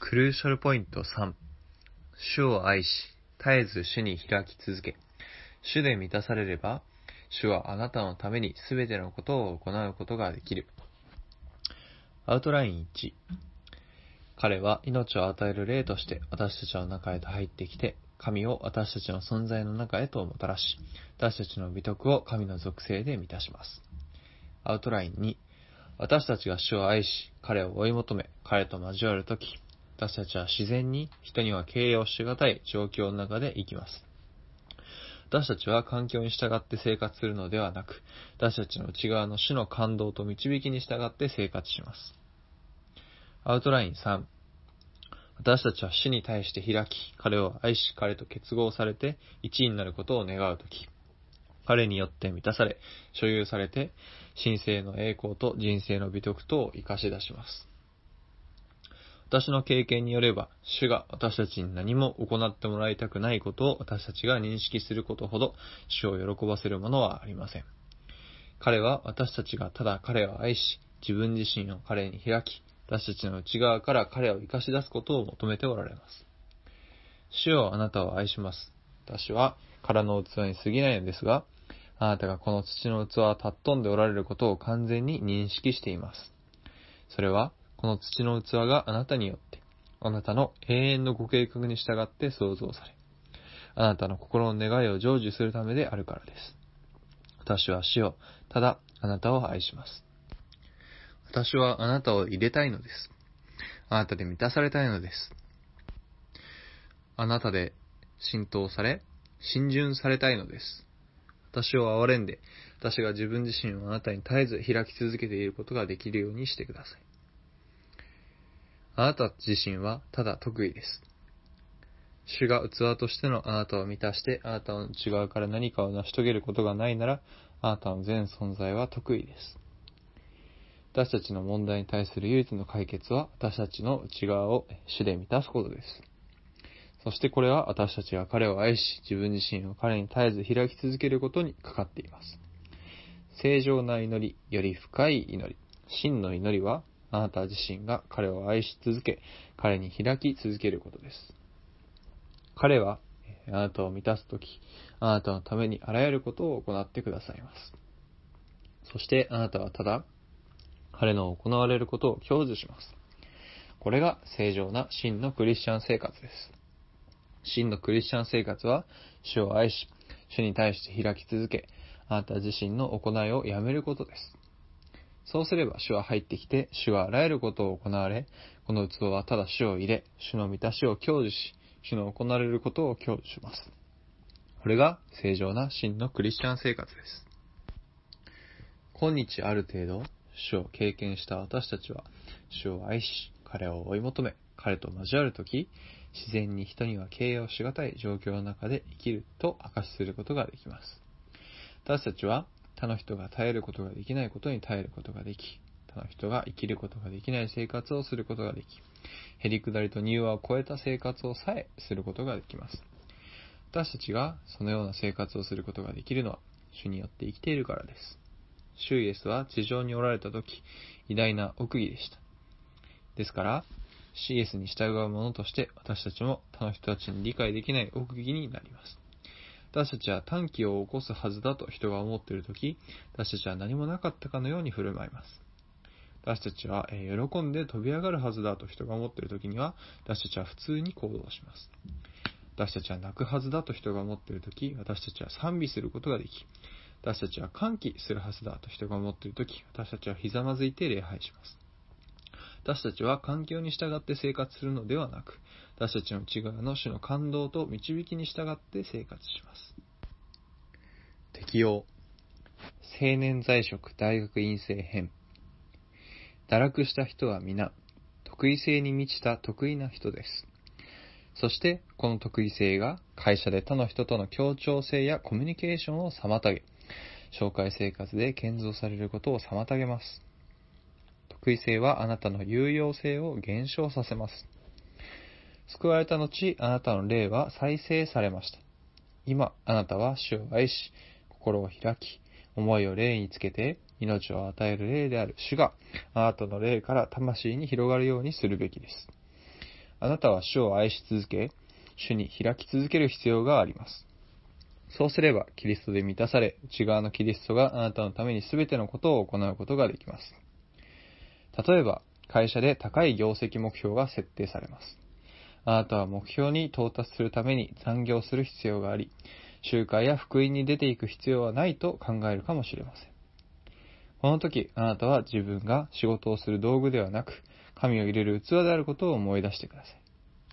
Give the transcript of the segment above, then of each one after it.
クルーシャルポイント3、主を愛し、絶えず主に開き続け、主で満たされれば、主はあなたのためにすべてのことを行うことができる。アウトライン1、彼は命を与える霊として私たちの中へと入ってきて、神を私たちの存在の中へともたらし、私たちの美徳を神の属性で満たします。アウトライン2、私たちが主を愛し、彼を追い求め、彼と交わるとき、私たちは自然に人には形容しがたい状況の中で生きます。私たちは環境に従って生活するのではなく、私たちの内側の主の感動と導きに従って生活します。アウトライン3、私たちは主に対して開き、彼を愛し、彼と結合されて一位になることを願うとき、彼によって満たされ、所有されて、神聖の栄光と人生の美徳とを生かし出します。私の経験によれば、主が私たちに何も行ってもらいたくないことを私たちが認識することほど、主を喜ばせるものはありません。彼は私たちがただ彼を愛し、自分自身を彼に開き、私たちの内側から彼を生かし出すことを求めておられます。主よ、あなたを愛します。私は空の器に過ぎないのですが、あなたがこの土の器を尊んでおられることを完全に認識しています。それは、この土の器があなたによって、あなたの永遠のご計画に従って創造され、あなたの心の願いを成就するためであるからです。私は主よ、ただあなたを愛します。私はあなたを入れたいのです。あなたで満たされたいのです。あなたで浸透され、浸潤されたいのです。私を憐れんで、私が自分自身をあなたに絶えず開き続けていることができるようにしてください。あなた自身はただ得意です。主が器としてのあなたを満たして、あなたの内側から何かを成し遂げることがないなら、あなたの全存在は得意です。私たちの問題に対する唯一の解決は、私たちの内側を主で満たすことです。そしてこれは私たちが彼を愛し、自分自身を彼に絶えず開き続けることにかかっています。正常な祈り、より深い祈り、真の祈りは、あなた自身が彼を愛し続け、彼に開き続けることです。彼は、あなたを満たすとき、あなたのためにあらゆることを行ってくださいます。そしてあなたはただ、彼の行われることを享受します。これが正常な真のクリスチャン生活です。真のクリスチャン生活は、主を愛し、主に対して開き続け、あなた自身の行いをやめることです。そうすれば主は入ってきて、主はあらゆることを行われ、この器はただ主を入れ、主の満たしを享受し、主の行われることを享受します。これが正常な真のクリスチャン生活です。今日ある程度、主を経験した私たちは、主を愛し、彼を追い求め、彼と交わるとき、自然に人には形容しがたい状況の中で生きると証しすることができます。私たちは、他の人が耐えることができないことに耐えることができ、他の人が生きることができない生活をすることができ、へりくだりと柔和を超えた生活をさえすることができます。私たちがそのような生活をすることができるのは、主によって生きているからです。主イエスは地上におられたとき、偉大な奥義でした。ですから、主イエスに従う者として私たちも他の人たちに理解できない奥義になります。私たちは短気を起こすはずだと人が思っているとき、私たちは何もなかったかのように振る舞います。私たちは喜んで飛び上がるはずだと人が思っているときには、私たちは普通に行動します。私たちは泣くはずだと人が思っているとき、私たちは賛美することができ、私たちは歓喜するはずだと人が思っているとき、私たちはひざまずいて礼拝します。私たちは環境に従って生活するのではなく、私たちの内側の主の感動と導きに従って生活します。適用。青年在職大学院生編。堕落した人は皆、特異性に満ちた得意な人です。そして、この特異性が会社で他の人との協調性やコミュニケーションを妨げ、紹介生活で建造されることを妨げます。特異性はあなたの有用性を減少させます。救われた後、あなたの霊は再生されました。今、あなたは主を愛し、心を開き、思いを霊につけて、命を与える霊である主が、あなたの霊から魂に広がるようにするべきです。 あなたは主を愛し続け、主に開き続ける必要があります。そうすれば、キリストで満たされ、内側のキリストがあなたのためにすべてのことを行うことができます。例えば、会社で高い業績目標が設定されます。あなたは目標に到達するために残業する必要があり、集会や福音に出ていく必要はないと考えるかもしれません。この時、あなたは自分が仕事をする道具ではなく、神を入れる器であることを思い出してください。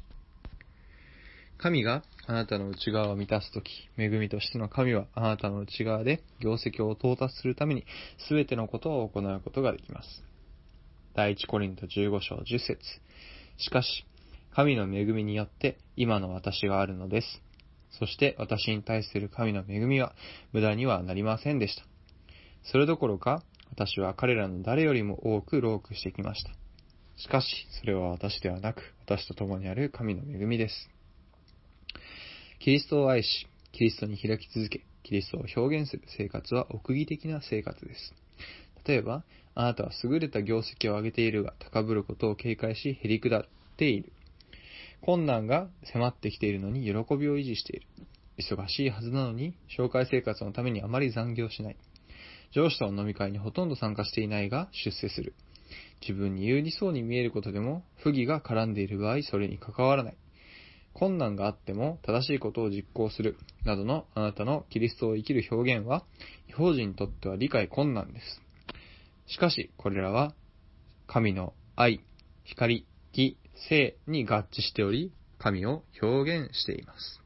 神があなたの内側を満たすとき、恵みとしての神はあなたの内側で業績を到達するために全てのことを行うことができます。第一コリント15章10節。しかし、神の恵みによって今の私があるのです。そして私に対する神の恵みは無駄にはなりませんでした。それどころか、私は彼らの誰よりも多く労苦してきました。しかし、それは私ではなく、私と共にある神の恵みです。キリストを愛し、キリストに開き続け、キリストを表現する生活は奥義的な生活です。例えば、あなたは優れた業績を上げているが、高ぶることを警戒し、へり下っている。困難が迫ってきているのに喜びを維持している。忙しいはずなのに、紹介生活のためにあまり残業しない。上司との飲み会にほとんど参加していないが出世する。自分に有利そうに見えることでも、不義が絡んでいる場合、それに関わらない。困難があっても正しいことを実行するなどのあなたのキリストを生きる表現は、異邦人にとっては理解困難です。しかし、これらは神の愛、光、義、聖に合致しており、神を表現しています。